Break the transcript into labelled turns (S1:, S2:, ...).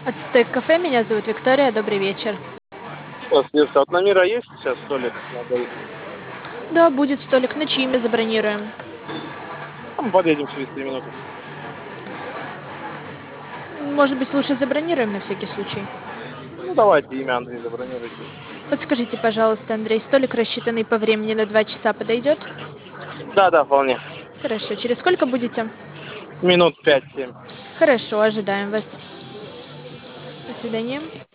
S1: Ацтек кафе, меня зовут Виктория, добрый вечер.
S2: Светка, от номера есть сейчас столик? Надо...
S1: Да, будет столик, на чьи мы забронируем?
S2: Мы подъедем через 3 минуты.
S1: Может быть, лучше забронируем на всякий случай?
S2: Ну, давайте имя Андрей забронируйте.
S1: Подскажите, пожалуйста, Андрей, столик, рассчитанный по времени на 2 часа, подойдет?
S2: Да, да, вполне.
S1: Хорошо, через сколько будете?
S2: Минут 5-7.
S1: Хорошо, ожидаем вас. До свидания.